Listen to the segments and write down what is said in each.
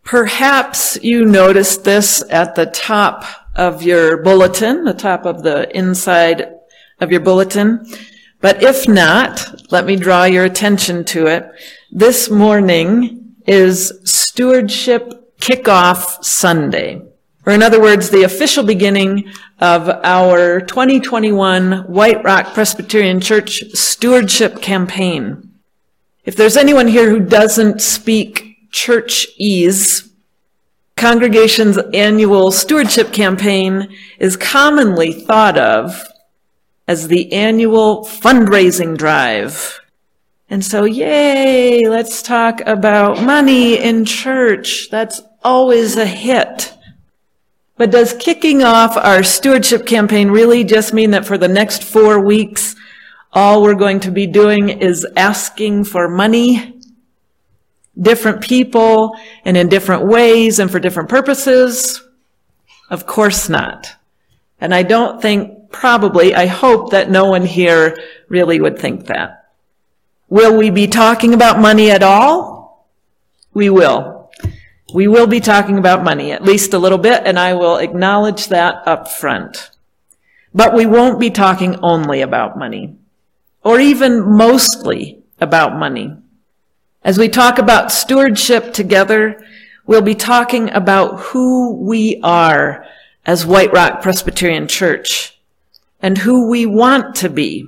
Perhaps you noticed this at the top of your bulletin, the top of the inside of your bulletin. But if not, let me draw your attention to it. This morning is Stewardship Kickoff Sunday. Or in other words, the official beginning of our 2021 White Rock Presbyterian Church Stewardship Campaign. If there's anyone here who doesn't speak Churchese, Congregation's annual stewardship campaign is commonly thought of as the annual fundraising drive. And so, yay, let's talk about money in church. That's always a hit. But does kicking off our stewardship campaign really just mean that for the next 4 weeks, all we're going to be doing is asking for money? Different people and in different ways and for different purposes? Of course not. And I don't think, I hope that no one here really would think that. Will we be talking about money at all? We will. We will be talking about money, at least a little bit, and I will acknowledge that up front. But we won't be talking only about money, or even mostly about money. As we talk about stewardship together, we'll be talking about who we are as White Rock Presbyterian Church and who we want to be.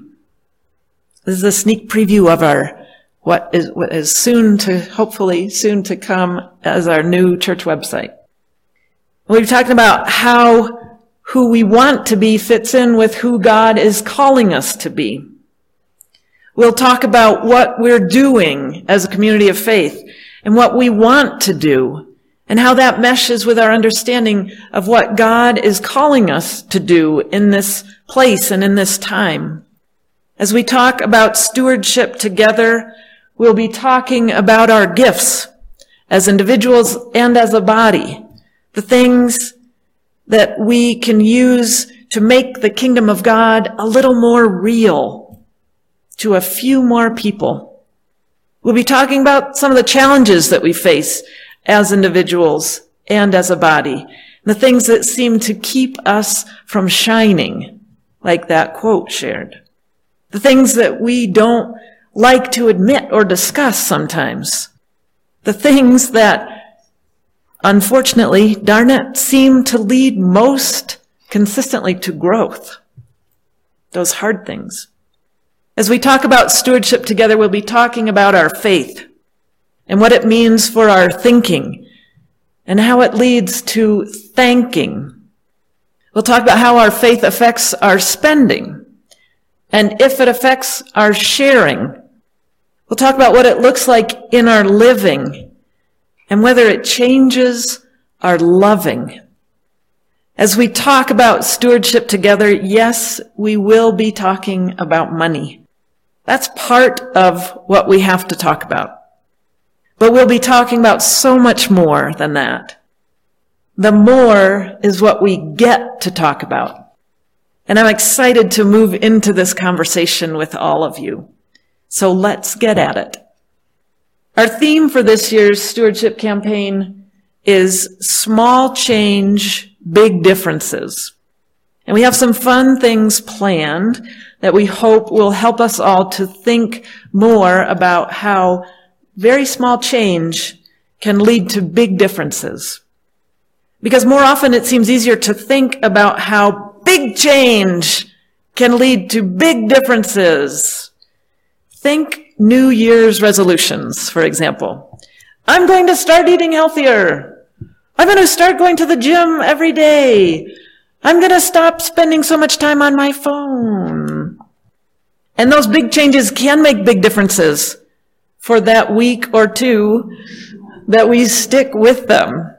This is a sneak preview of our what is hopefully soon to come as our new church website. We're talking about how who we want to be fits in with who God is calling us to be. We'll talk about what we're doing as a community of faith and what we want to do and how that meshes with our understanding of what God is calling us to do in this place and in this time. As we talk about stewardship together, we'll be talking about our gifts as individuals and as a body, the things that we can use to make the kingdom of God a little more real to a few more people. We'll be talking about some of the challenges that we face as individuals and as a body, the things that seem to keep us from shining, like that quote shared. The things that we don't like to admit or discuss sometimes. The things that, unfortunately, darn it, seem to lead most consistently to growth. Those hard things. As we talk about stewardship together, we'll be talking about our faith and what it means for our thinking and how it leads to thanking. We'll talk about how our faith affects our spending and if it affects our sharing. We'll talk about what it looks like in our living and whether it changes our loving. As we talk about stewardship together, yes, we will be talking about money. That's part of what we have to talk about. But we'll be talking about so much more than that. The more is what we get to talk about. And I'm excited to move into this conversation with all of you. So let's get at it. Our theme for this year's stewardship campaign is small change, big differences. And we have some fun things planned that we hope will help us all to think more about how very small change can lead to big differences. Because more often it seems easier to think about how big change can lead to big differences. Think New Year's resolutions, for example. I'm going to start eating healthier. I'm going to start going to the gym every day. I'm going to stop spending so much time on my phone. And those big changes can make big differences for that week or two that we stick with them.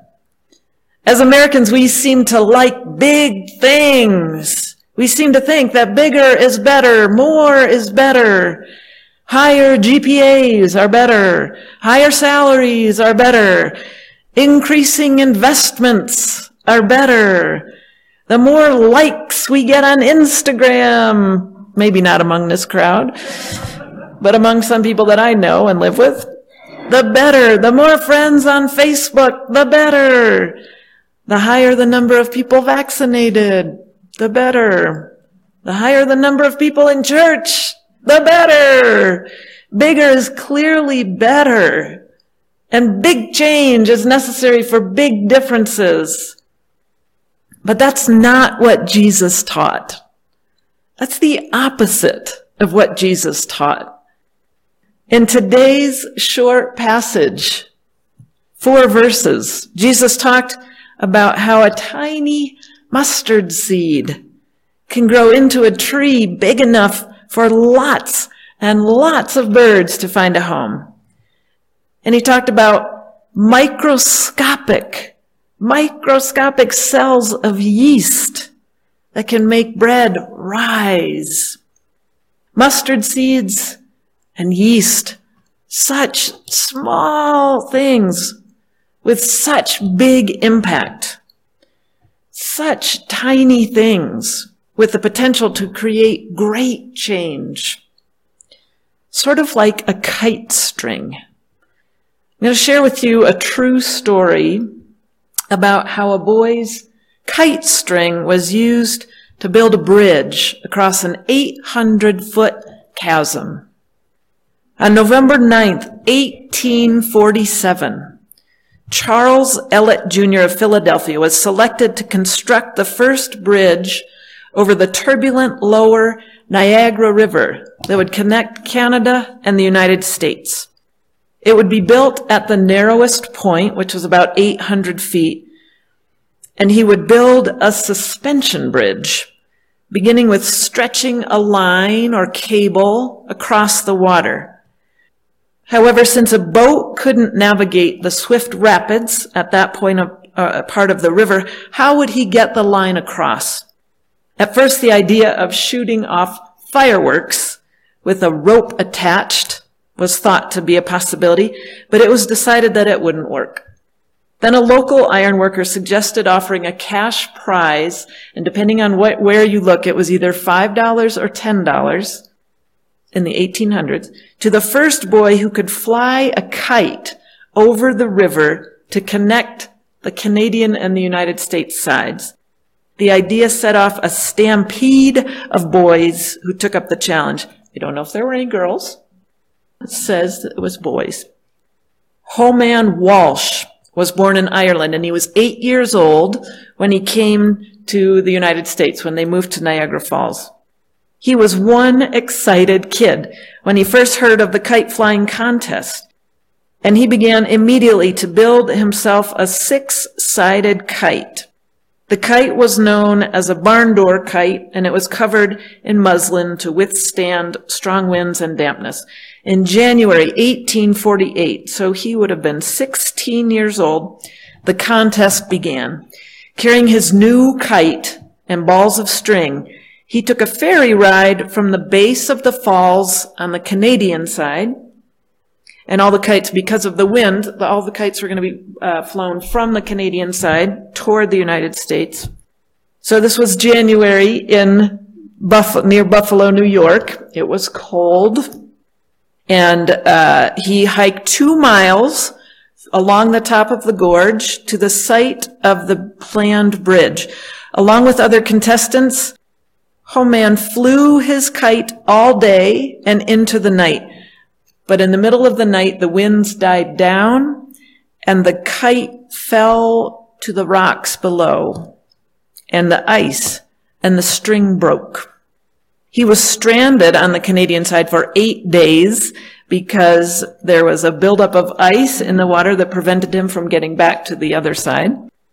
As Americans, we seem to like big things. We seem to think that bigger is better, more is better. Higher GPAs are better. Higher salaries are better. Increasing investments are better. The more likes we get on Instagram, maybe not among this crowd, but among some people that I know and live with, the better. The more friends on Facebook, the better. The higher the number of people vaccinated, the better. The higher the number of people in church, the better. Bigger is clearly better. And big change is necessary for big differences. But that's not what Jesus taught. That's the opposite of what Jesus taught. In today's short passage, 4 verses, Jesus talked about how a tiny mustard seed can grow into a tree big enough for lots and lots of birds to find a home. And he talked about microscopic cells of yeast that can make bread rise. Mustard seeds and yeast, such small things with such big impact. Such tiny things with the potential to create great change. Sort of like a kite string. I'm going to share with you a true story about how a boy's kite string was used to build a bridge across an 800-foot chasm. On November 9th, 1847, Charles Ellet Jr. of Philadelphia was selected to construct the first bridge over the turbulent lower Niagara River that would connect Canada and the United States. It would be built at the narrowest point, which was about 800 feet, and he would build a suspension bridge, beginning with stretching a line or cable across the water. However, since a boat couldn't navigate the swift rapids at that point of part of the river, how would he get the line across? At first, the idea of shooting off fireworks with a rope attached was thought to be a possibility, but it was decided that it wouldn't work. Then a local ironworker suggested offering a cash prize, and depending on where you look, it was either $5 or $10 in the 1800s, to the first boy who could fly a kite over the river to connect the Canadian and the United States sides. The idea set off a stampede of boys who took up the challenge. We don't know if there were any girls. It says that it was boys. Homan Walsh was born in Ireland, and he was 8 years old when he came to the United States, when they moved to Niagara Falls. He was one excited kid when he first heard of the kite flying contest, and he began immediately to build himself a 6-sided kite. The kite was known as a barn door kite, and it was covered in muslin to withstand strong winds and dampness. In January 1848, so he would have been 16 years old, the contest began. Carrying his new kite and balls of string, he took a ferry ride from the base of the falls on the Canadian side, and all the kites, because of the wind, all the kites were going to be flown from the Canadian side toward the United States. So this was January in near Buffalo, New York. It was cold, and he hiked 2 miles along the top of the gorge to the site of the planned bridge. Along with other contestants, Homan flew his kite all day and into the night. But in the middle of the night, the winds died down, and the kite fell to the rocks below, and the ice and the string broke. He was stranded on the Canadian side for 8 days because there was a buildup of ice in the water that prevented him from getting back to the other side.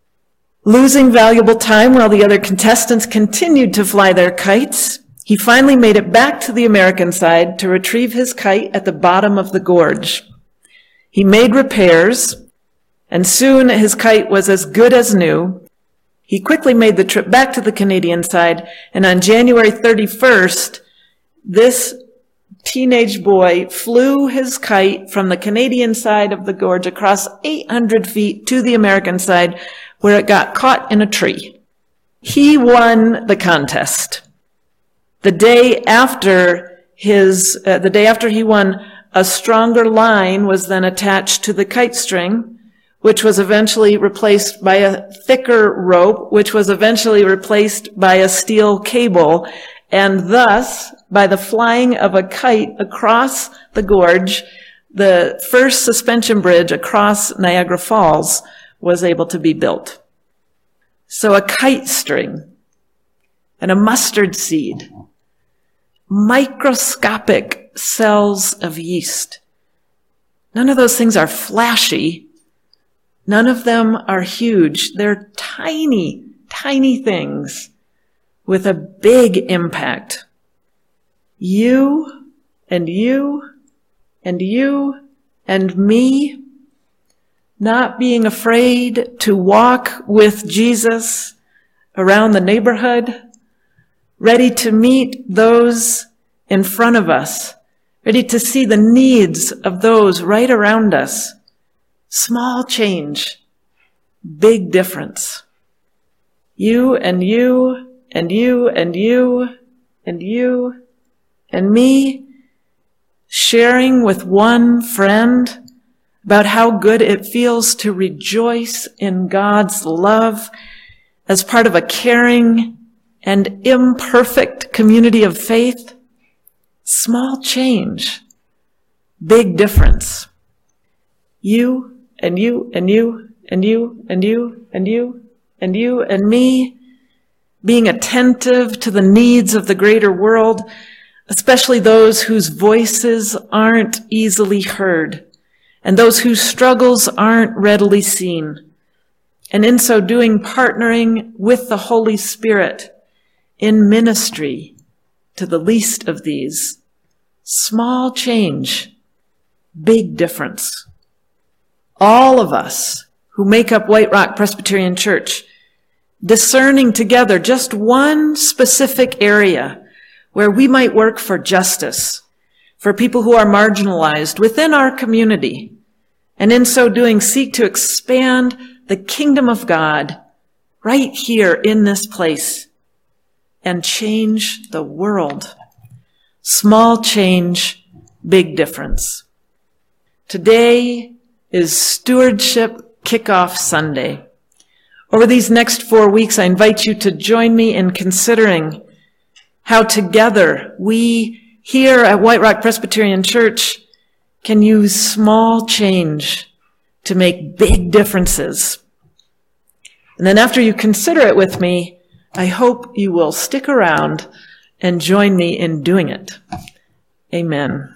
Losing valuable time while the other contestants continued to fly their kites, he finally made it back to the American side to retrieve his kite at the bottom of the gorge. He made repairs, and soon his kite was as good as new. He quickly made the trip back to the Canadian side, and on January 31st, this teenage boy flew his kite from the Canadian side of the gorge across 800 feet to the American side, where it got caught in a tree. He won the contest. The day after he won, a stronger line was then attached to the kite string, which was eventually replaced by a thicker rope, which was eventually replaced by a steel cable. And thus, by the flying of a kite across the gorge, the first suspension bridge across Niagara Falls was able to be built. So a kite string and a mustard seed, microscopic cells of yeast. None of those things are flashy. None of them are huge. They're tiny, tiny things with a big impact. You and you and you and me, not being afraid to walk with Jesus around the neighborhood, ready to meet those in front of us, ready to see the needs of those right around us. Small change, big difference. You and you and you and you and you and me sharing with one friend about how good it feels to rejoice in God's love as part of a caring and imperfect community of faith. Small change, big difference. You and you and you and you and you and you and you and me being attentive to the needs of the greater world, especially those whose voices aren't easily heard and those whose struggles aren't readily seen. And in so doing, partnering with the Holy Spirit in ministry to the least of these. Small change, big difference. All of us who make up White Rock Presbyterian Church, discerning together just one specific area where we might work for justice, for people who are marginalized within our community, and in so doing seek to expand the kingdom of God right here in this place and change the world. Small change, big difference. Today is Stewardship Kickoff Sunday. Over these next 4 weeks, I invite you to join me in considering how together we here at White Rock Presbyterian Church can use small change to make big differences. And then after you consider it with me, I hope you will stick around and join me in doing it. Amen.